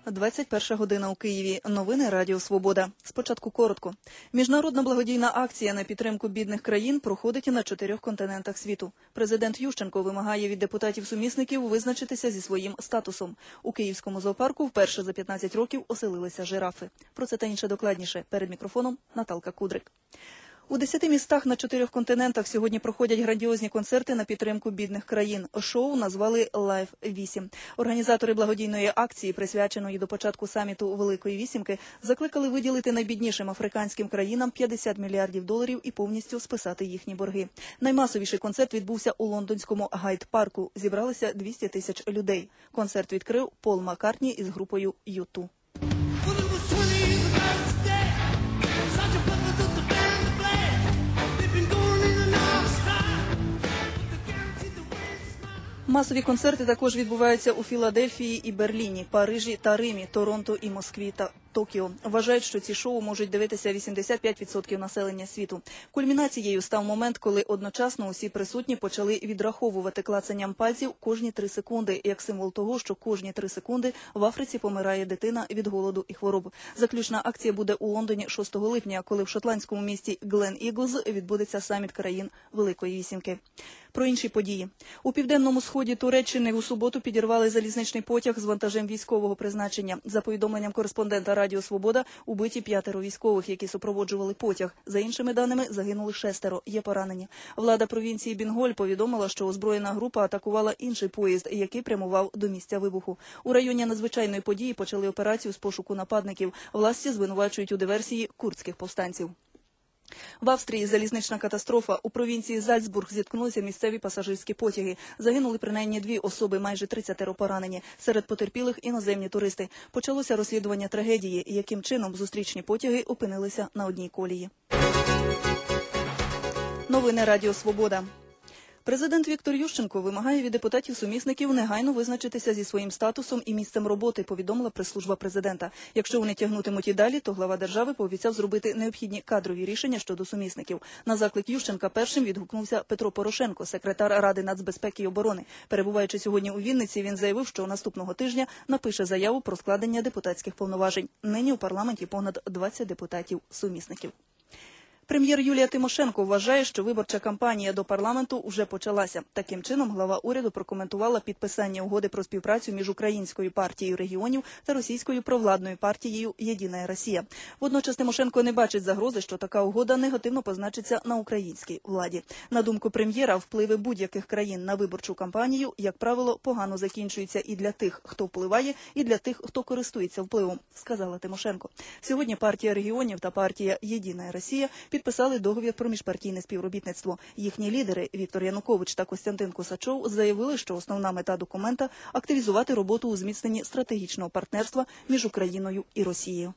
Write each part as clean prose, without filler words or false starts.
21 година у Києві. Новини Радіо Свобода. Спочатку коротко. Міжнародна благодійна акція на підтримку бідних країн проходить на 4 континентах світу. Президент Ющенко вимагає від депутатів-сумісників визначитися зі своїм статусом. У Київському зоопарку вперше за 15 років оселилися жирафи. Про це та інше докладніше. Перед мікрофоном Наталка Кудрик. У 10 містах на 4 континентах сьогодні проходять грандіозні концерти на підтримку бідних країн. Шоу назвали «Live 8». Організатори благодійної акції, присвяченої до початку саміту Великої Вісімки, закликали виділити найбіднішим африканським країнам $50 мільярдів і повністю списати їхні борги. Наймасовіший концерт відбувся у лондонському Гайд-парку. Зібралося 200 тисяч людей. Концерт відкрив Пол Маккартні із групою U2. Масові концерти також відбуваються у Філадельфії і Берліні, Парижі та Римі, Торонто і Москві та Токіо. Вважають, що ці шоу можуть дивитися 85% населення світу. Кульмінацією став момент, коли одночасно усі присутні почали відраховувати клацанням пальців кожні 3 секунди, як символ того, що кожні 3 секунди в Африці помирає дитина від голоду і хвороб. Заключна акція буде у Лондоні 6 липня, коли в шотландському місті Глен-Іглз відбудеться саміт країн Великої Вісімки. Про інші події. У південному сході Туреччини у суботу підірвали залізничний потяг з вантажем військового призначення. За повідомленням кореспондента Радіо Свобода, убиті 5 військових, які супроводжували потяг. За іншими даними, загинули 6, є поранені. Влада провінції Бінголь повідомила, що озброєна група атакувала інший поїзд, який прямував до місця вибуху. У районі надзвичайної події почали операцію з пошуку нападників. Власті звинувачують у диверсії курдських повстанців. В Австрії залізнична катастрофа. У провінції Зальцбург зіткнулися місцеві пасажирські потяги. Загинули принаймні 2 особи, майже 30 поранені. Серед потерпілих – іноземні туристи. Почалося розслідування трагедії, яким чином зустрічні потяги опинилися на одній колії. Новини Радіо Свобода. Президент Віктор Ющенко вимагає від депутатів-сумісників негайно визначитися зі своїм статусом і місцем роботи, повідомила прес-служба президента. Якщо вони тягнутимуть і далі, то глава держави пообіцяв зробити необхідні кадрові рішення щодо сумісників. На заклик Ющенка першим відгукнувся Петро Порошенко, секретар Ради нацбезпеки і оборони. Перебуваючи сьогодні у Вінниці, він заявив, що наступного тижня напише заяву про складення депутатських повноважень. Нині у парламенті понад 20 депутатів-сумісників. Прем'єр Юлія Тимошенко вважає, що виборча кампанія до парламенту вже почалася. Таким чином, глава уряду прокоментувала підписання угоди про співпрацю між Українською партією регіонів та російською провладною партією «Єдина Росія». Водночас Тимошенко не бачить загрози, що така угода негативно позначиться на українській владі. На думку прем'єра, впливи будь-яких країн на виборчу кампанію, як правило, погано закінчуються і для тих, хто впливає, і для тих, хто користується впливом, сказала Тимошенко. Сьогодні партія регіонів та партія «Єдина Росія» підписали договір про міжпартійне співробітництво. Їхні лідери Віктор Янукович та Костянтин Косачов заявили, що основна мета документа – активізувати роботу у зміцненні стратегічного партнерства між Україною і Росією.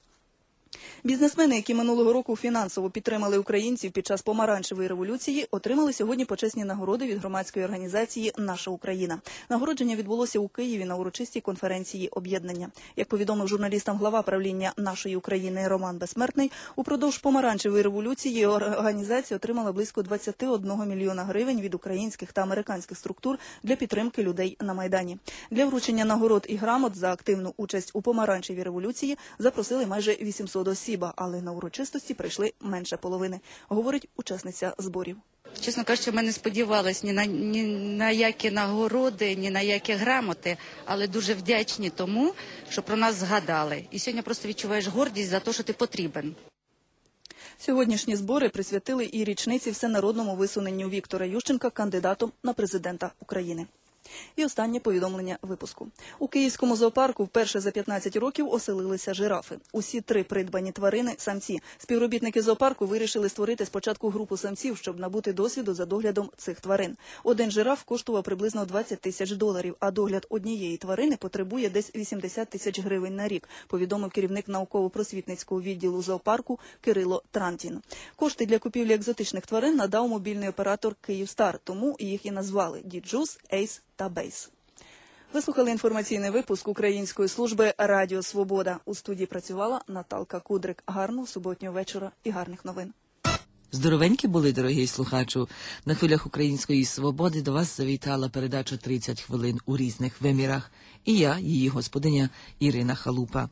Бізнесмени, які минулого року фінансово підтримали українців під час помаранчевої революції, отримали сьогодні почесні нагороди від громадської організації «Наша Україна». Нагородження відбулося у Києві на урочистій конференції об'єднання. Як повідомив журналістам глава правління «Нашої України» Роман Безсмертний, упродовж помаранчевої революції організація отримала близько 21 мільйона гривень від українських та американських структур для підтримки людей на Майдані. Для вручення нагород і грамот за активну участь у помаранчевій революції запросили майже 800 осіб, але на урочистості прийшли менше половини, говорить учасниця зборів. Чесно кажучи, ми не сподівалися ні на які нагороди, ні на які грамоти, але дуже вдячні тому, що про нас згадали. І сьогодні просто відчуваєш гордість за те, що ти потрібен. Сьогоднішні збори присвятили і річниці всенародному висуненню Віктора Ющенка кандидатом на президента України. І останнє повідомлення випуску. У Київському зоопарку вперше за 15 років оселилися жирафи. Усі 3 придбані тварини – самці. Співробітники зоопарку вирішили створити спочатку групу самців, щоб набути досвіду за доглядом цих тварин. Один жираф коштував приблизно $20 тисяч, а догляд однієї тварини потребує десь 80 тисяч гривень на рік, повідомив керівник науково-просвітницького відділу зоопарку Кирило Трантін. Кошти для купівлі екзотичних тварин надав мобільний оператор «Київстар», тому їх і назвали «Діджус», «Ейс» та «Бейс». Ви слухали інформаційний випуск Української служби Радіо Свобода. У студії працювала Наталка Кудрик. Гарного суботнього вечора і гарних новин. Здоровенькі були, дорогий слухачу. На хвилях Української свободи до вас завітала передача «30 хвилин у різних вимірах». І я, її господиня Ірина Халупа.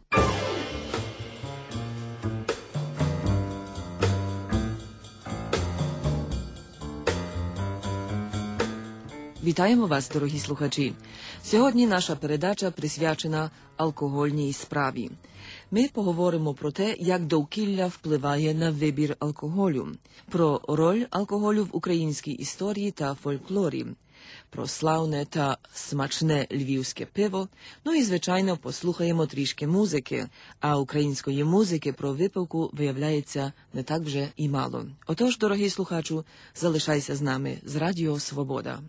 Вітаємо вас, дорогі слухачі. Сьогодні наша передача присвячена алкогольній справі. Ми поговоримо про те, як довкілля впливає на вибір алкоголю, про роль алкоголю в українській історії та фольклорі, про славне та смачне львівське пиво, ну і, звичайно, послухаємо трішки музики, а української музики про випивку виявляється не так вже і мало. Отож, дорогий слухачу, залишайся з нами з Радіо Свобода.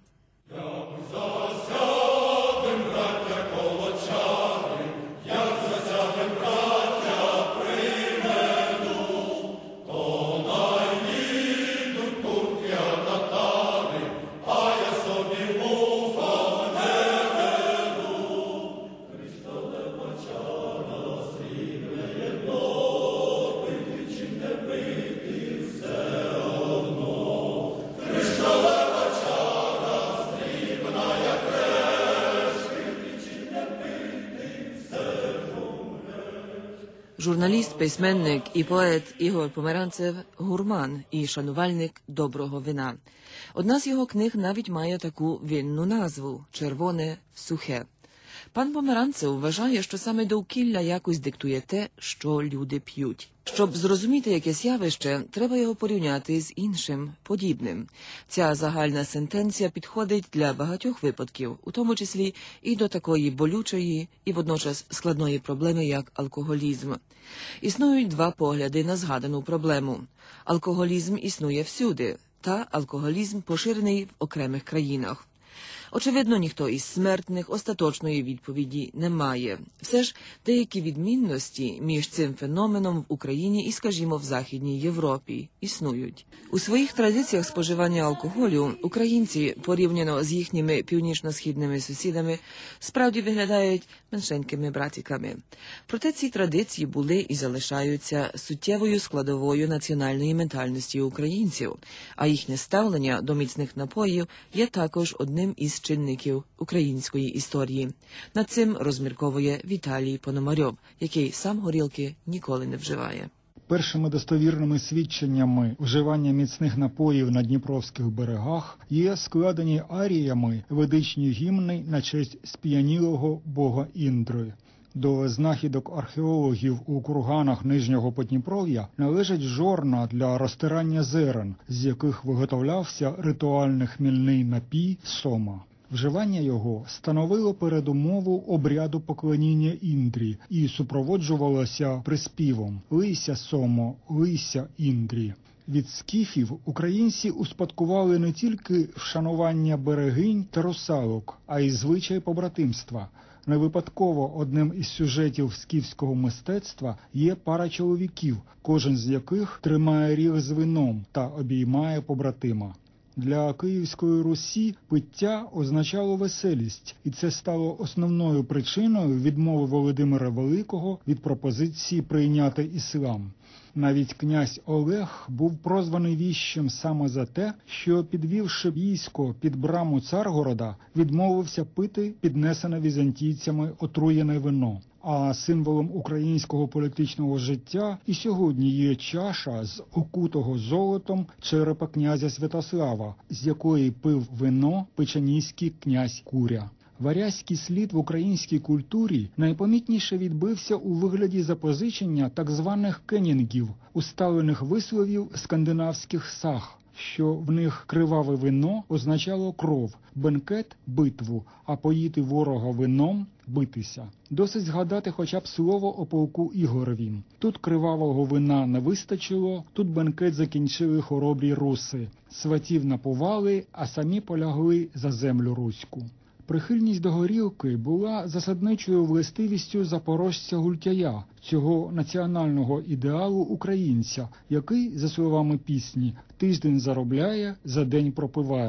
Журналіст, письменник і поет Ігор Померанцев – гурман і шанувальник доброго вина. Одна з його книг навіть має таку винну назву – «Червоне сухе». Пан Померанцев вважає, що саме довкілля якось диктує те, що люди п'ють. Щоб зрозуміти якесь явище, треба його порівняти з іншим, подібним. Ця загальна сентенція підходить для багатьох випадків, у тому числі і до такої болючої і водночас складної проблеми, як алкоголізм. Існують два погляди на згадану проблему. Алкоголізм існує всюди, та алкоголізм поширений в окремих країнах. Очевидно, ніхто із смертних остаточної відповіді не має. Все ж деякі відмінності між цим феноменом в Україні і, скажімо, в Західній Європі існують. У своїх традиціях споживання алкоголю українці, порівняно з їхніми північно-східними сусідами, справді виглядають меншенькими братиками. Проте ці традиції були і залишаються суттєвою складовою національної ментальності українців, а їхнє ставлення до міцних напоїв є також одним із чинників української історії. Над цим розмірковує Віталій Пономарьов, який сам горілки ніколи не вживає. Першими достовірними свідченнями вживання міцних напоїв на дніпровських берегах є складені аріями ведичні гімни на честь сп'янілого бога Індри. До знахідок археологів у курганах Нижнього Подніпров'я належать жорна для розтирання зерен, з яких виготовлявся ритуальний хмільний напій сома. Вживання його становило передумову обряду поклоніння Індрі і супроводжувалося приспівом «Лийся, сомо, лийся, Індрі». Від скіфів українці успадкували не тільки вшанування берегинь та русалок, а й звичай побратимства. Не випадково одним із сюжетів скіфського мистецтва є пара чоловіків, кожен з яких тримає ріг з вином та обіймає побратима. Для Київської Русі пиття означало веселість, і це стало основною причиною відмови Володимира Великого від пропозиції прийняти іслам. Навіть князь Олег був прозваний віщем саме за те, що, підвівши військо під браму Царгорода, відмовився пити піднесене візантійцями отруєне вино. А символом українського політичного життя і сьогодні є чаша з окутого золотом черепа князя Святослава, з якої пив вино печеніський князь Куря. Варязький слід в українській культурі найпомітніше відбився у вигляді запозичення так званих кенінгів, усталених висловів скандинавських саг, що в них криваве вино означало кров, бенкет – битву, а поїти ворога вином – битися. Досить згадати хоча б слово о полку Ігорові. Тут кривавого вина не вистачило, тут бенкет закінчили хоробрі руси. Сватів напували, а самі полягли за землю руську. Прихильність до горілки була засадничою властивістю запорожця Гультяя, цього національного ідеалу українця, який, за словами пісні, тиждень заробляє, за день пропиває.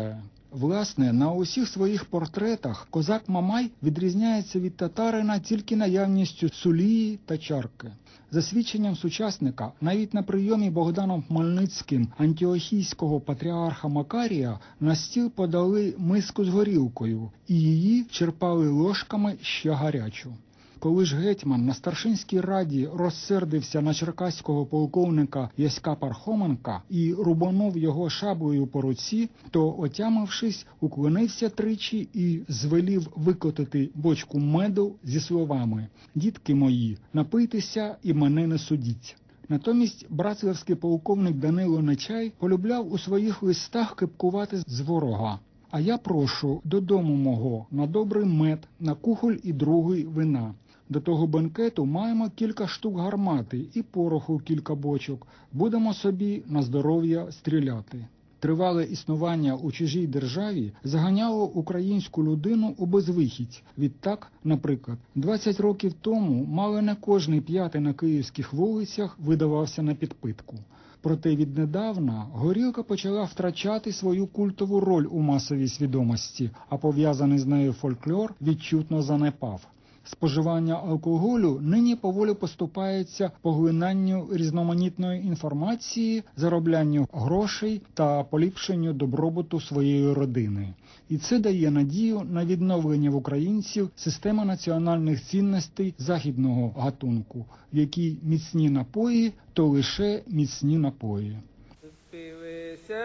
Власне, на усіх своїх портретах козак Мамай відрізняється від татарина тільки наявністю сулії та чарки. За свідченням сучасника, навіть на прийомі Богданом Хмельницьким антіохійського патріарха Макарія на стіл подали миску з горілкою, і її черпали ложками ще гарячу. Коли ж гетьман на старшинській раді розсердився на черкаського полковника Яська Пархоменка і рубанув його шаблею по руці, то, отямившись, уклонився тричі і звелів викотити бочку меду зі словами «Дітки мої, напийтеся і мене не судіть». Натомість братславський полковник Данило Нечай полюбляв у своїх листах кипкувати з ворога. «А я прошу додому мого на добрий мед, на кухоль і другий вина. До того бенкету маємо кілька штук гармати і пороху кілька бочок. Будемо собі на здоров'я стріляти». Тривале існування у чужій державі заганяло українську людину у безвихідь. Відтак, наприклад, 20 років тому мало не кожний п'ятий на київських вулицях видавався на підпитку. Проте віднедавна горілка почала втрачати свою культову роль у масовій свідомості, а пов'язаний з нею фольклор відчутно занепав. Споживання алкоголю нині поволі поступається поглинанню різноманітної інформації, зароблянню грошей та поліпшенню добробуту своєї родини. І це дає надію на відновлення в українців системи національних цінностей західного гатунку, в якій міцні напої – то лише міцні напої. Співися,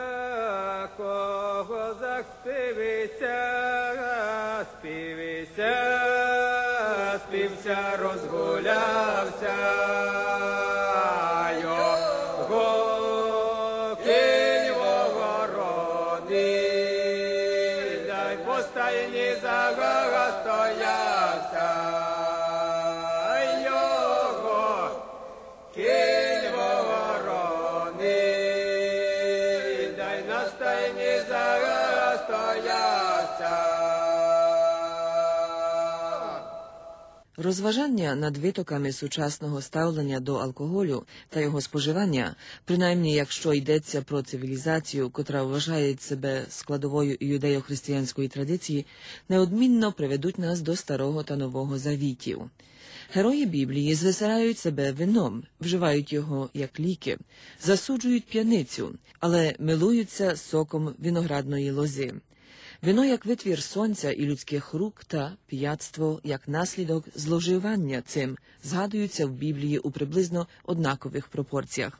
козак, співися, співися, співся, розгулявся, його кінь вогороди, дай по стайні загага стоявся, його кінь вогороди, дай на стайні загага стоявся. Розважання над витоками сучасного ставлення до алкоголю та його споживання, принаймні якщо йдеться про цивілізацію, котра вважає себе складовою юдео-християнської традиції, неодмінно приведуть нас до Старого та Нового Завітів. Герої Біблії звисирають себе вином, вживають його як ліки, засуджують п'яницю, але милуються соком виноградної лози. Вино як витвір сонця і людських рук та п'ятство як наслідок зловживання цим згадуються в Біблії у приблизно однакових пропорціях.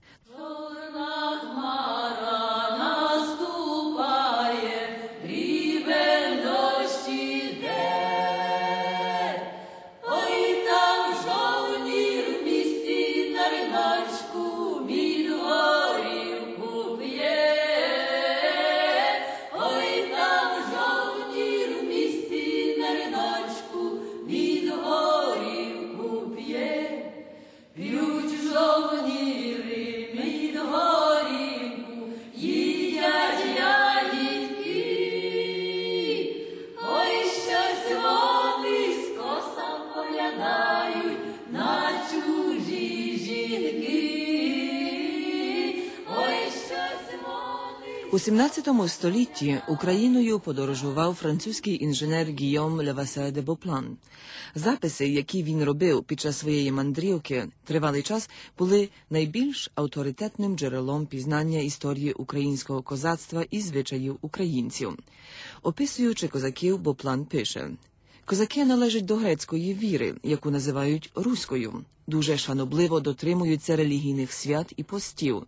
У 17 столітті Україною подорожував французький інженер Гійом Левасе де Боплан. Записи, які він робив під час своєї мандрівки, тривалий час були найбільш авторитетним джерелом пізнання історії українського козацтва і звичаїв українців. Описуючи козаків, Боплан пише: «Козаки належать до грецької віри, яку називають руською. Дуже шанобливо дотримуються релігійних свят і постів,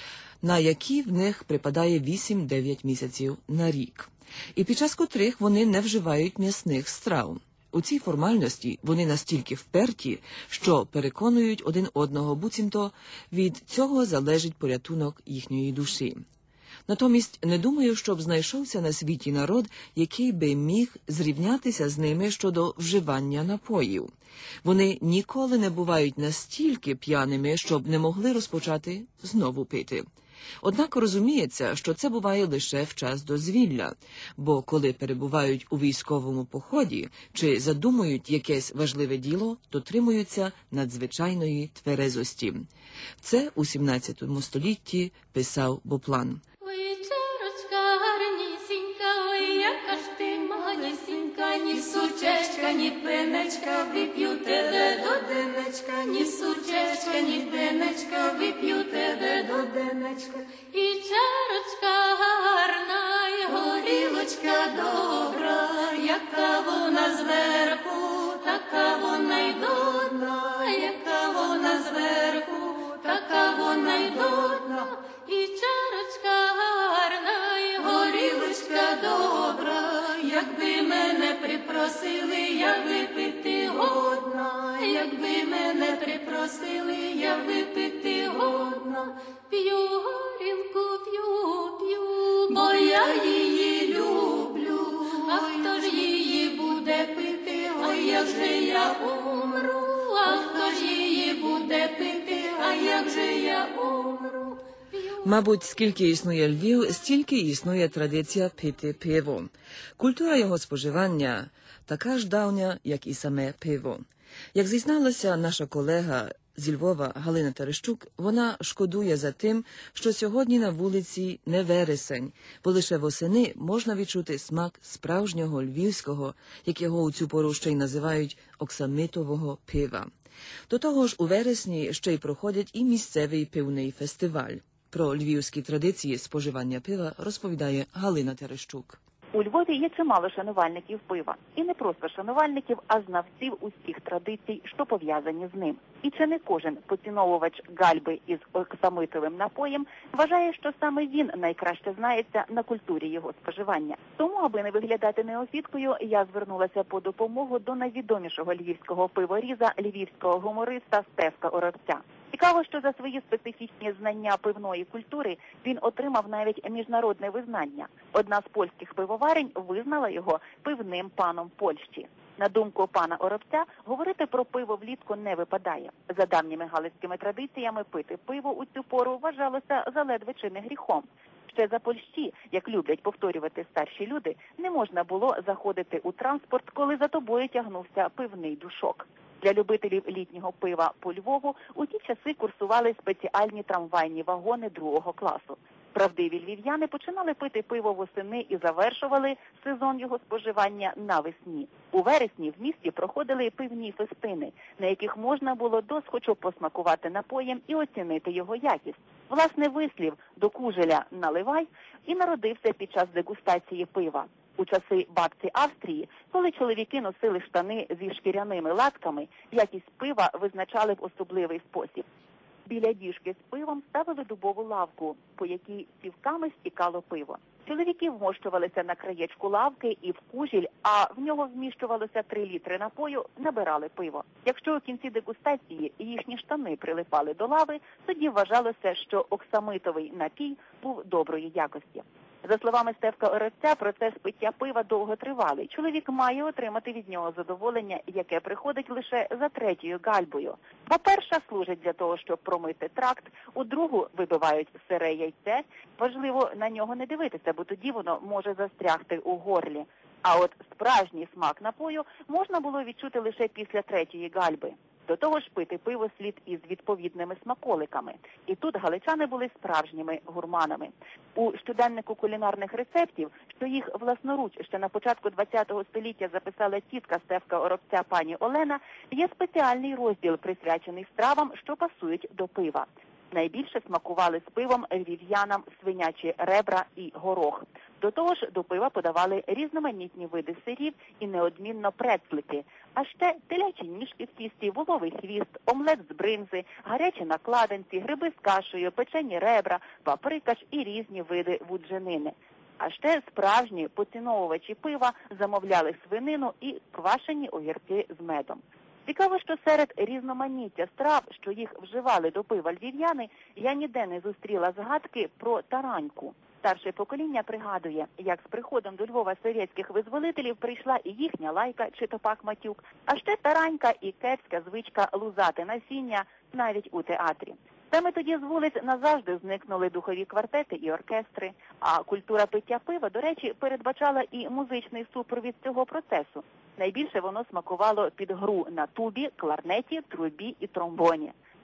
на які в них припадає 8-9 місяців на рік, і під час котрих вони не вживають м'ясних страв. У цій формальності вони настільки вперті, що переконують один одного, буцімто від цього залежить порятунок їхньої душі. Натомість не думаю, щоб знайшовся на світі народ, який би міг зрівнятися з ними щодо вживання напоїв. Вони ніколи не бувають настільки п'яними, щоб не могли розпочати знову пити. Однак розуміється, що це буває лише в час дозвілля, бо коли перебувають у військовому поході чи задумують якесь важливе діло, дотримуються надзвичайної тверезості. Це у 17 столітті писав Боплан. Вечерочка гарнісінька, сучечка, ні пенечка, вип'ю тебе до денечка, ні сучечка, ні пенечка, вип'ю тебе до денечка. І чарочка гарна, і горілочка добра, яка вона зверху, така вона й до дна, яка вона зверху, така вона й до дна. І чарочка гарна, і горілочка добра, якби мене припросили, я випити годна, якби мене припросили, я випити годна. П'ю горілку, п'ю, бо я її люблю, а хто ж її буде пити, ой, як же я умру, а хто ж її буде пити, а як же я умру. Мабуть, скільки існує Львів, стільки існує традиція пити пиво. Культура його споживання така ж давня, як і саме пиво. Як зізналася наша колега зі Львова Галина Терещук, вона шкодує за тим, що сьогодні на вулиці не вересень, бо лише восени можна відчути смак справжнього львівського, як його у цю пору ще й називають оксамитового пива. До того ж, у вересні ще й проходять і місцевий пивний фестиваль. Про львівські традиції споживання пива розповідає Галина Терещук. У Львові є чимало шанувальників пива. І не просто шанувальників, а знавців усіх традицій, що пов'язані з ним. І чи не кожен поціновувач гальби із оксамитовим напоєм вважає, що саме він найкраще знається на культурі його споживання. Тому, аби не виглядати неофіткою, я звернулася по допомогу до найвідомішого львівського пиворіза, львівського гумориста Стефка Оробця. Цікаво, що за свої специфічні знання пивної культури він отримав навіть міжнародне визнання. Одна з польських пивоварень визнала його пивним паном Польщі. На думку пана Оробця, говорити про пиво влітку не випадає. За давніми галицькими традиціями пити пиво у цю пору вважалося заледве чи не гріхом. Ще за Польщі, як люблять повторювати старші люди, не можна було заходити у транспорт, коли за тобою тягнувся пивний душок. Для любителів літнього пива по Львову у ті часи курсували спеціальні трамвайні вагони другого класу. Правдиві львів'яни починали пити пиво восени і завершували сезон його споживання навесні. У вересні в місті проходили пивні фестини, на яких можна було досхочу посмакувати напоєм і оцінити його якість. Власне, вислів «до кужеля наливай» і народився під час дегустації пива. У часи бабці Австрії, коли чоловіки носили штани зі шкіряними латками, якість пива визначали в особливий спосіб. Біля діжки з пивом ставили дубову лавку, по якій цівками стікало пиво. Чоловіки вмощувалися на краєчку лавки і в кужіль, а в нього вміщувалося 3 літри напою, набирали пиво. Якщо у кінці дегустації їхні штани прилипали до лави, тоді вважалося, що оксамитовий напій був доброї якості. За словами Стефка Оробця, процес пиття пива довготривалий. Чоловік має отримати від нього задоволення, яке приходить лише за 3-ю гальбою. Бо перша служить для того, щоб промити тракт, у другу вибивають сире яйце. Важливо на нього не дивитися, бо тоді воно може застрягти у горлі. А от справжній смак напою можна було відчути лише після 3-ї гальби. До того ж, пити пиво слід із відповідними смаколиками. І тут галичани були справжніми гурманами. У щоденнику кулінарних рецептів, що їх власноруч ще на початку ХХ століття записала тітка Стефка Оробця пані Олена, є спеціальний розділ, присвячений стравам, що пасують до пива. Найбільше смакували з пивом львів'янам свинячі ребра і горох. До того ж, до пива подавали різноманітні види сирів і неодмінно прецлики, а ще телячі ніжки в тісті, воловий хвіст, омлет з бринзи, гарячі накладинці, гриби з кашею, печені ребра, паприкаш і різні види вудженини. А ще справжні поціновувачі пива замовляли свинину і квашені огірки з медом. Цікаво, що серед різноманіття страв, що їх вживали до пива львів'яни, я ніде не зустріла згадки про тараньку. Старше покоління пригадує, як з приходом до Львова совєтських визволителів прийшла і їхня лайка чи топак-матюк, а ще таранька і кепська звичка лузати насіння навіть у театрі. Саме тоді з вулиць назавжди зникнули духові квартети і оркестри, а культура пиття пива, до речі, передбачала і музичний супровід цього процесу. Найбільше воно смакувало під гру на тубі, кларнеті, трубі і тромбоні.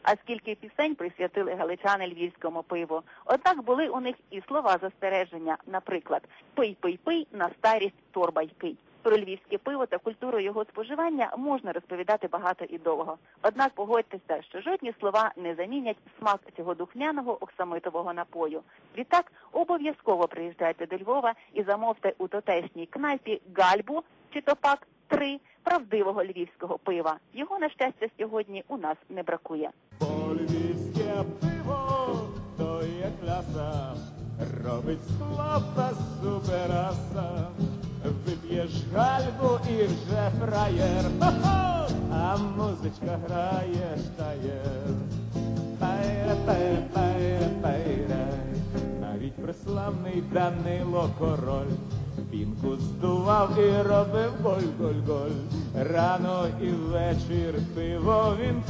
А скільки пісень присвятили галичани львівському пиву. Однак були у них і слова застереження, наприклад, «Пий, пий, пий, на старість торба й кий». Про львівське пиво та культуру його споживання можна розповідати багато і довго. Однак погодьтеся, що жодні слова не замінять смак цього духмяного оксамитового напою. Відтак обов'язково приїжджайте до Львова і замовте у тутешній кнайпі гальбу, чи то пак 3 правдивого львівського пива. Його, на щастя, сьогодні у нас не бракує. Львівське пиво, то є кляса, робить з хлопа супераса. Вип'єш гальбу і вже фраєр, хо-хо! А музичка грає штаєр. Пайре-пайре-пайре-пайре. Навіть преславний Данило Король пінку здував і робив голь-голь-голь. Рано і вечір пиво він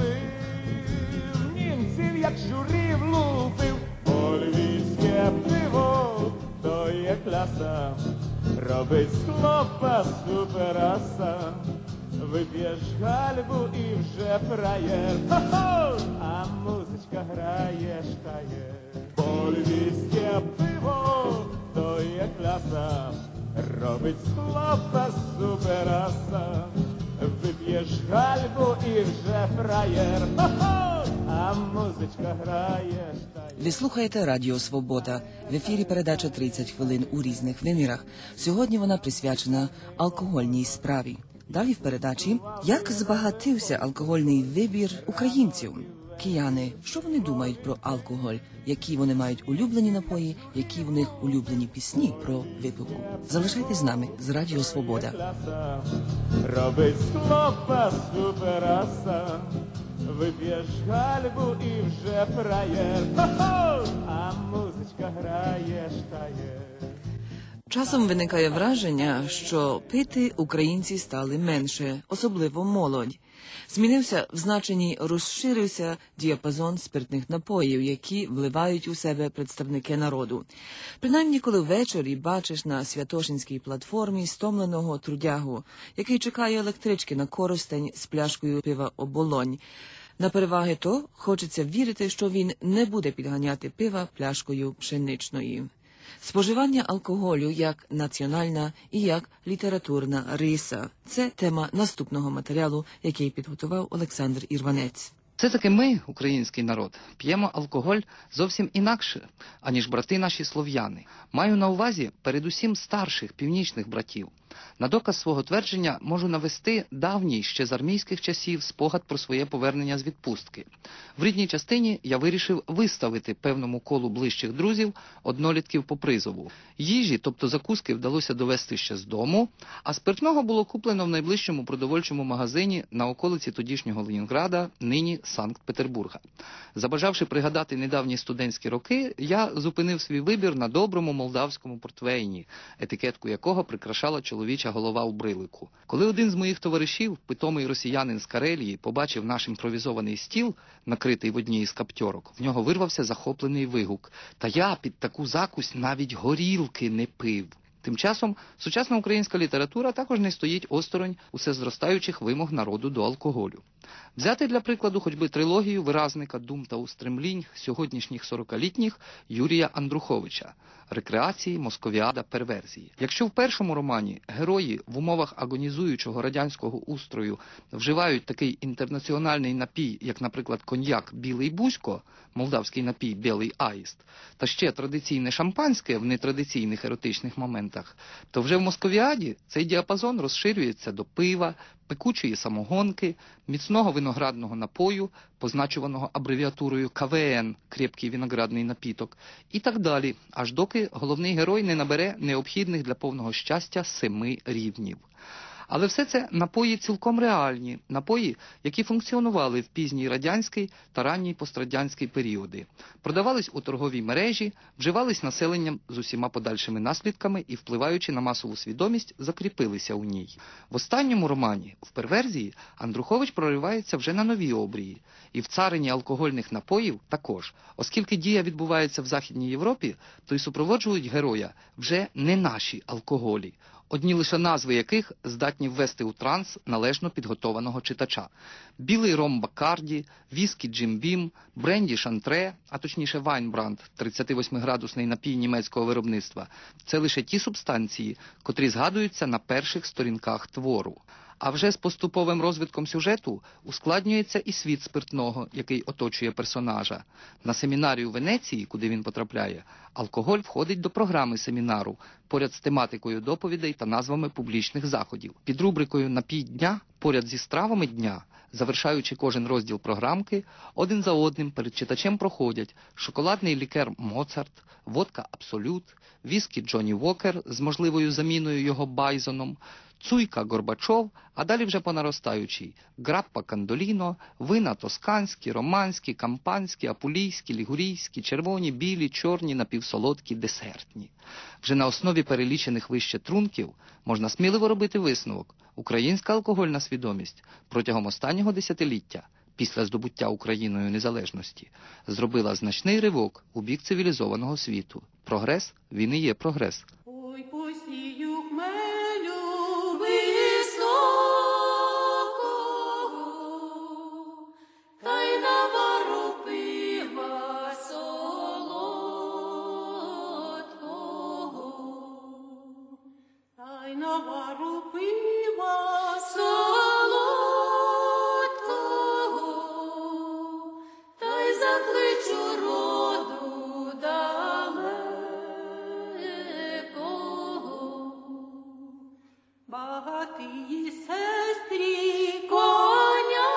пив, німців як щурів лупив. Львівське пиво, то є кляса, робить з хлопа супераса. Вип'єш гальбу і вже фраєр, хо-хо! А музичка грає штаєр. Львівське пиво, то є кляса, робить з хлопа супераса. Вип'єш гальбу і вже фраєр, хо-хо! А музичка грає штаєр. Ви слухаєте Радіо Свобода. В ефірі передача «30 хвилин у різних вимірах». Сьогодні вона присвячена алкогольній справі. Далі в передачі «Як збагатився алкогольний вибір українців?» Кияни, що вони думають про алкоголь? Які вони мають улюблені напої? Які в них улюблені пісні про випивку? Залишайтесь з нами з Радіо Свобода. Робить з хлопа супераса. Вип'єш гальбу і вже фраєр, хо-хо! А музичка грає штаєр. Часом виникає враження, що пити українці стали менше, особливо молодь. Змінився в значенні, розширився діапазон спиртних напоїв, які вливають у себе представники народу. Принаймні, коли ввечері бачиш на Святошинській платформі стомленого трудягу, який чекає електрички на Коростень з пляшкою пива «Оболонь». На переваги то хочеться вірити, що він не буде підганяти пива пляшкою пшеничної. Споживання алкоголю як національна і як літературна риса – це тема наступного матеріалу, який підготував Олександр Ірванець. Все-таки ми, український народ, п'ємо алкоголь зовсім інакше, аніж брати наші слов'яни. Маю на увазі передусім старших північних братів. На доказ свого твердження можу навести давній ще з армійських часів спогад про своє повернення з відпустки. В рідній частині я вирішив виставити певному колу ближчих друзів однолітків по призову. Їжі, тобто закуски, вдалося довести ще з дому, а спиртного було куплено в найближчому продовольчому магазині на околиці тодішнього Ленінграда, нині Санкт-Петербурга. Забажавши пригадати недавні студентські роки, я зупинив свій вибір на доброму молдавському портвейні, етикетку якого прикрашала чоловіча голова у брилику. Коли один з моїх товаришів, питомий росіянин з Карелії, побачив наш імпровізований стіл, накритий в одній із каптьорок, в нього вирвався захоплений вигук. Та я під таку закусь навіть горілки не пив. Тим часом сучасна українська література також не стоїть осторонь усе зростаючих вимог народу до алкоголю. Взяти для прикладу хоч би трилогію виразника «Дум та устремлінь» сьогоднішніх 40-літніх Юрія Андруховича «Рекреації, московіада, перверзії». Якщо в першому романі герої в умовах агонізуючого радянського устрою вживають такий інтернаціональний напій, як, наприклад, коньяк «Білий Бузько», молдавський напій «Білий Аїст», та ще традиційне шампанське в нетрадиційних еротичних моментах, то вже в московіаді цей діапазон розширюється до пива, пекучої самогонки, міцного виноградного напою, позначуваного абревіатурою КВН – крепкий виноградний напіток, і так далі, аж доки головний герой не набере необхідних для повного щастя 7 рівнів. Але все це напої цілком реальні, напої, які функціонували в пізній радянський та ранній пострадянський періоди. Продавались у торговій мережі, вживались населенням з усіма подальшими наслідками і, впливаючи на масову свідомість, закріпилися у ній. В останньому романі, в «Перверзії», Андрухович проривається вже на нові обрії. І в царині алкогольних напоїв також. Оскільки дія відбувається в Західній Європі, то й супроводжують героя вже не наші алкоголі. одні лише назви яких здатні ввести у транс належно підготованого читача. Білий ром Бакарді, віскі Джим Бім, бренді Шантре, а точніше Вайнбранд, 38-градусний напій німецького виробництва – це лише ті субстанції, котрі згадуються на перших сторінках твору. А вже з поступовим розвитком сюжету ускладнюється і світ спиртного, який оточує персонажа. На семінарі у Венеції, куди він потрапляє, алкоголь входить до програми семінару, поряд з тематикою доповідей та назвами публічних заходів. Під рубрикою «Напій дня», поряд зі стравами дня, завершаючи кожен розділ програмки, один за одним перед читачем проходять шоколадний лікер «Моцарт», водка «Абсолют», віскі «Джонні Вокер» з можливою заміною його «Байзоном», цуйка Горбачов, а далі вже по наростаючій – граппа Кандоліно, вина тосканські, романські, кампанські, апулійські, лігурійські, червоні, білі, чорні, напівсолодкі, десертні. Вже на основі перелічених вище трунків можна сміливо робити висновок. Українська алкогольна свідомість протягом останнього десятиліття, після здобуття Україною незалежності, зробила значний ривок у бік цивілізованого світу. Прогрес, він і є прогрес. Ой, посію хмелю високого, та й навару пива солодкого, та й навару пива солодкого, та й закличу роду далекого. Багатії сестрі коня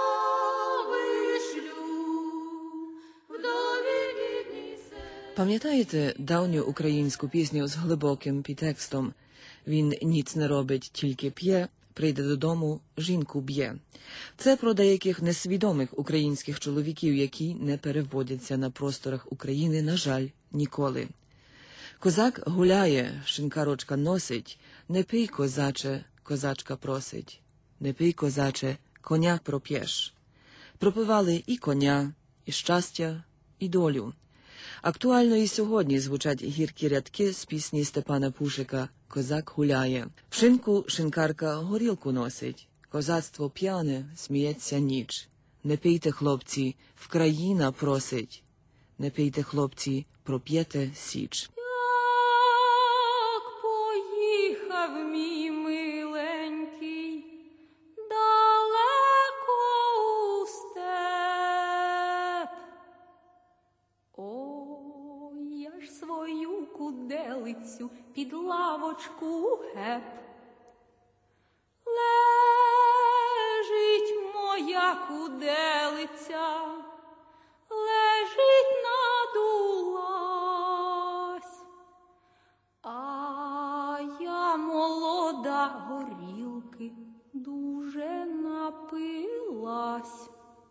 вишлю, вдові бідній сестрі. Пам'ятаєте давню українську пісню з глибоким підтекстом «Він ніц не робить, тільки п'є, прийде додому, жінку б'є». Це про деяких несвідомих українських чоловіків, які не переводяться на просторах України, на жаль, ніколи. Козак гуляє, шинкарочка носить, не пий, козаче, козачка просить. Не пий, козаче, коня проп'єш. Пропивали і коня, і щастя, і долю. Актуально і сьогодні звучать гіркі рядки з пісні Степана Пушика «Козак гуляє». В шинку шинкарка горілку носить, козацтво п'яне, сміється ніч. Не пийте, хлопці, Вкраїна просить. Не пийте, хлопці, проп'єте січ. Як поїхав мій миленький далеко у степ, ой, я ж свою куделицю під лавочку геп. Лежить моя куделиця, лежить надулась, а я молода горілки дуже напилась.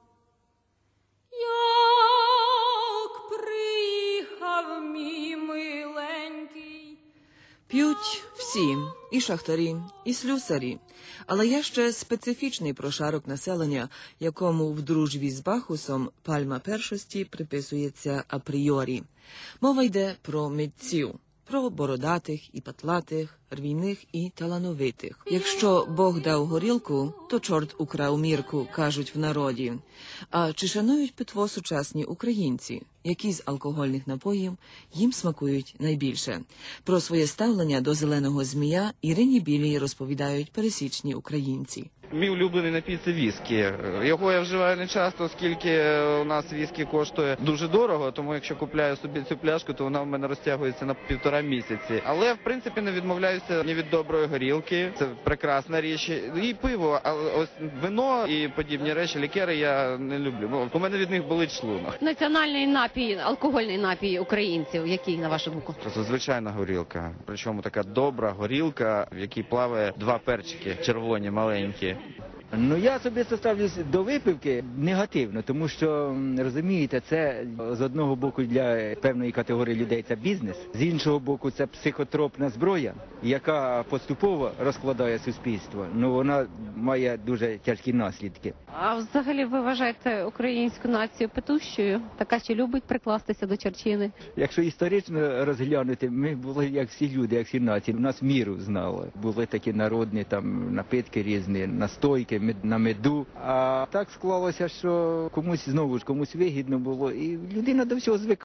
Як приїхав мій миленький. П'ють всі, і шахтарі, і слюсарі. Але є ще специфічний прошарок населення, якому в дружбі з Бахусом пальма першості приписується апріорі. Мова йде про митців, про бородатих і патлатих, рвійних і талановитих. Якщо Бог дав горілку, то чорт украв мірку, кажуть в народі. А чи шанують питво сучасні українці? Які з алкогольних напоїв їм смакують найбільше? Про своє ставлення до зеленого змія Ірині Білій розповідають пересічні українці. Мій улюблений напій – це віскі. Його я вживаю не часто, оскільки у нас віскі коштує дуже дорого, тому якщо купляю собі цю пляшку, то вона в мене розтягується на 1,5 місяці. Але, в принципі, не відмовляюся ні від доброї горілки, це прекрасна річ, і пиво, а ось вино і подібні речі, лікери я не люблю. У мене від них болить шлунок. Національний напій, алкогольний напій українців, який, на вашу думку? Це звичайна горілка, причому така добра горілка, в якій плаває 2 перчики червоні, маленькі. Ну, я особисто ставлюсь до випивки негативно, тому що, розумієте, це з одного боку для певної категорії людей це бізнес, з іншого боку це психотропна зброя, яка поступово розкладає суспільство. Ну, вона має дуже тяжкі наслідки. А взагалі ви вважаєте українську націю петущою? Така, що любить прикластися до черчини? Якщо історично розглянути, ми були як всі люди, як всі нації. У нас міру знали. Були такі народні там напитки різні, настойки на меду. А так склалося, що комусь знову ж комусь вигідно було, і людина до всього звикла.